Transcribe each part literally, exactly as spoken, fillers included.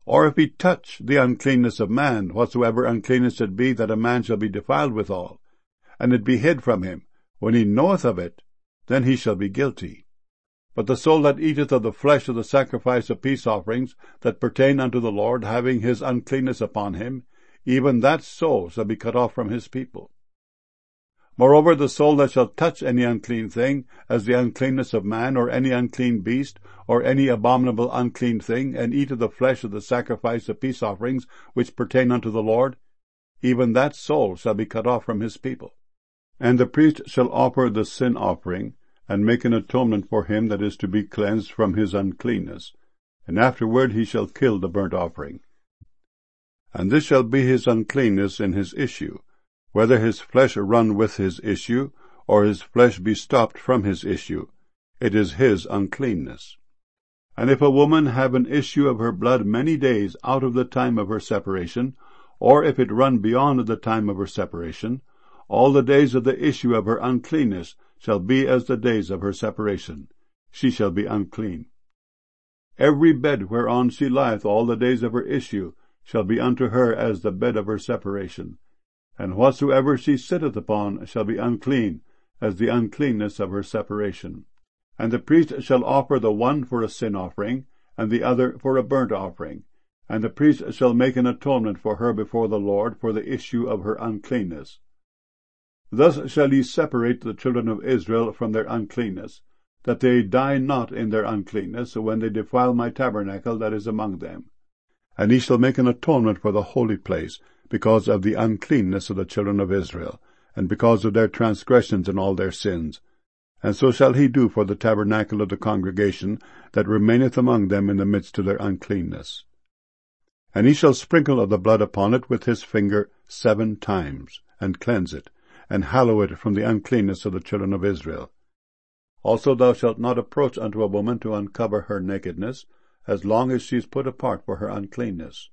Or if he touch the uncleanness of man, whatsoever uncleanness it be, that a man shall be defiled withal, and it be hid from him, when he knoweth of it, then he shall be guilty. But the soul that eateth of the flesh of the sacrifice of peace offerings that pertain unto the Lord, having his uncleanness upon him, even that soul shall be cut off from his people. Moreover, the soul that shall touch any unclean thing, as the uncleanness of man, or any unclean beast, or any abominable unclean thing, and eat of the flesh of the sacrifice of peace offerings which pertain unto the Lord, even that soul shall be cut off from his people. And the priest shall offer the sin offering, and make an atonement for him that is to be cleansed from his uncleanness, and afterward he shall kill the burnt offering. And this shall be his uncleanness in his issue, whether his flesh run with his issue, or his flesh be stopped from his issue, it is his uncleanness. And if a woman have an issue of her blood many days out of the time of her separation, or if it run beyond the time of her separation, all the days of the issue of her uncleanness shall be as the days of her separation. She shall be unclean. Every bed whereon she lieth all the days of her issue shall be unto her as the bed of her separation. And whatsoever she sitteth upon shall be unclean, as the uncleanness of her separation. And the priest shall offer the one for a sin offering, and the other for a burnt offering. And the priest shall make an atonement for her before the Lord for the issue of her uncleanness. Thus shall ye separate the children of Israel from their uncleanness, that they die not in their uncleanness when they defile my tabernacle that is among them. And ye shall make an atonement for the holy place, because of the uncleanness of the children of Israel, and because of their transgressions and all their sins. And so shall he do for the tabernacle of the congregation that remaineth among them in the midst of their uncleanness. And he shall sprinkle of the blood upon it with his finger seven times, and cleanse it, and hallow it from the uncleanness of the children of Israel. Also thou shalt not approach unto a woman to uncover her nakedness, as long as she is put apart for her uncleanness.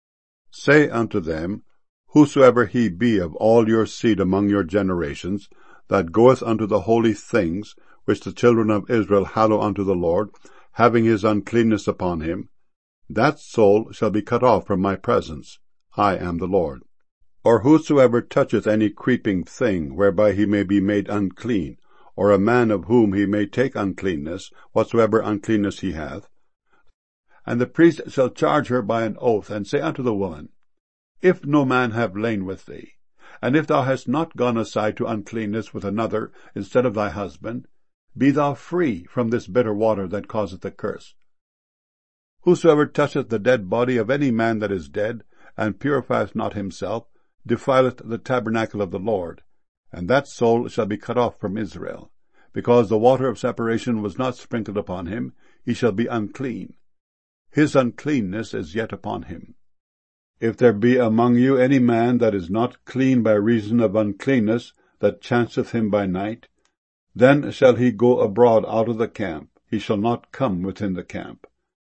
Say unto them, Whosoever he be of all your seed among your generations, that goeth unto the holy things, which the children of Israel hallow unto the Lord, having his uncleanness upon him, that soul shall be cut off from my presence. I am the Lord. Or whosoever toucheth any creeping thing, whereby he may be made unclean, or a man of whom he may take uncleanness, whatsoever uncleanness he hath, and the priest shall charge her by an oath, and say unto the woman, If no man have lain with thee, and if thou hast not gone aside to uncleanness with another instead of thy husband, be thou free from this bitter water that causeth a curse. Whosoever toucheth the dead body of any man that is dead, and purifieth not himself, defileth the tabernacle of the Lord, and that soul shall be cut off from Israel. Because the water of separation was not sprinkled upon him, he shall be unclean. His uncleanness is yet upon him. If there be among you any man that is not clean by reason of uncleanness, that chanceth him by night, then shall he go abroad out of the camp, he shall not come within the camp.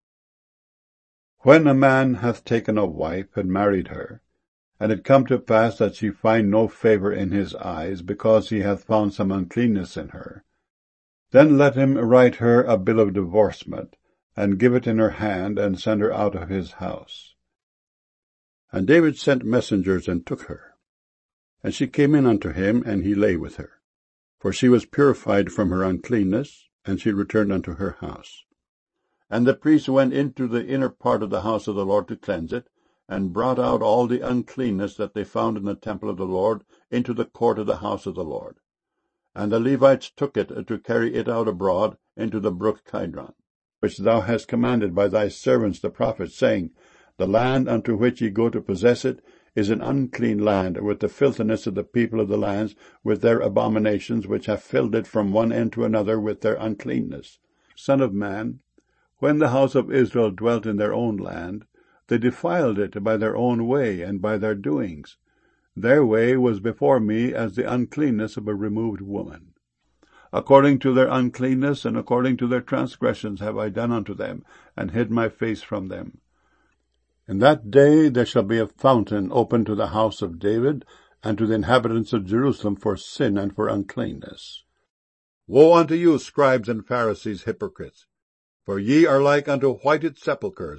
When a man hath taken a wife, and married her, and it come to pass that she find no favour in his eyes, because he hath found some uncleanness in her, then let him write her a bill of divorcement, and give it in her hand, and send her out of his house. And David sent messengers, and took her. And she came in unto him, and he lay with her. For she was purified from her uncleanness, and she returned unto her house. And the priest went into the inner part of the house of the Lord to cleanse it, and brought out all the uncleanness that they found in the temple of the Lord into the court of the house of the Lord. And the Levites took it to carry it out abroad into the brook Kidron, which thou hast commanded by thy servants the prophets, saying, The land unto which ye go to possess it is an unclean land, with the filthiness of the people of the lands, with their abominations, which have filled it from one end to another with their uncleanness. Son of man, when the house of Israel dwelt in their own land, they defiled it by their own way and by their doings. Their way was before me as the uncleanness of a removed woman. According to their uncleanness and according to their transgressions have I done unto them, and hid my face from them. In that day there shall be a fountain open to the house of David, and to the inhabitants of Jerusalem for sin and for uncleanness. Woe unto you, scribes and Pharisees, hypocrites! For ye are like unto whited sepulchres,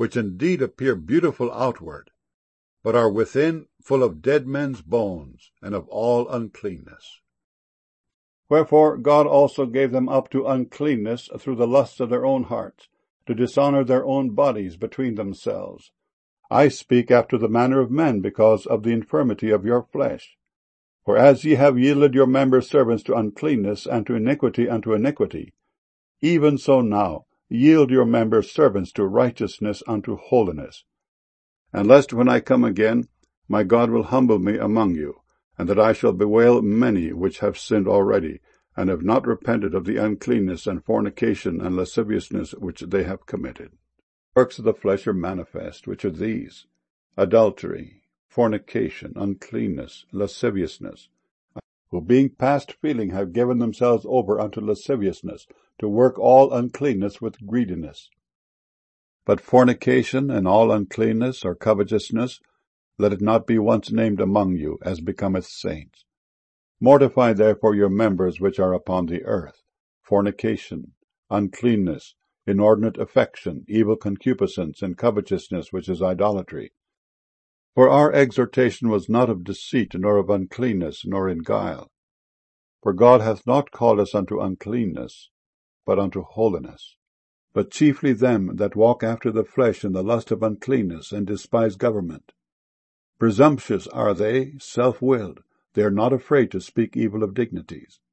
which indeed appear beautiful outward, but are within full of dead men's bones, and of all uncleanness. Wherefore God also gave them up to uncleanness through the lusts of their own hearts, to dishonour their own bodies between themselves. I speak after the manner of men, because of the infirmity of your flesh. For as ye have yielded your members servants to uncleanness, and to iniquity unto iniquity, even so now yield your members servants to righteousness unto holiness. And lest when I come again, my God will humble me among you, and that I shall bewail many which have sinned already, and have not repented of the uncleanness and fornication and lasciviousness which they have committed. Works of the flesh are manifest, which are these: adultery, fornication, uncleanness, lasciviousness, who being past feeling have given themselves over unto lasciviousness, to work all uncleanness with greediness. But fornication and all uncleanness or covetousness, let it not be once named among you, as becometh saints. Mortify therefore your members which are upon the earth: fornication, uncleanness, inordinate affection, evil concupiscence, and covetousness, which is idolatry. For our exhortation was not of deceit, nor of uncleanness, nor in guile. For God hath not called us unto uncleanness, but unto holiness. But chiefly them that walk after the flesh in the lust of uncleanness, and despise government. Presumptuous are they, self-willed, they are not afraid to speak evil of dignities.